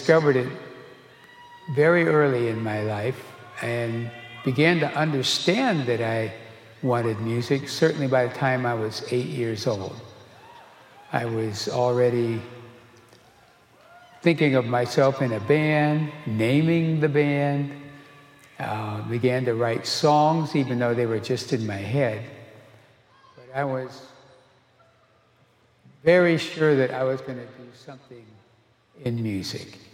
discovered it very early in my life and began to understand that I wanted music, certainly by the time I was 8 years old. I was already thinking of myself in a band, naming the band, began to write songs, even though they were just in my head. But I was very sure that I was going to do something in music.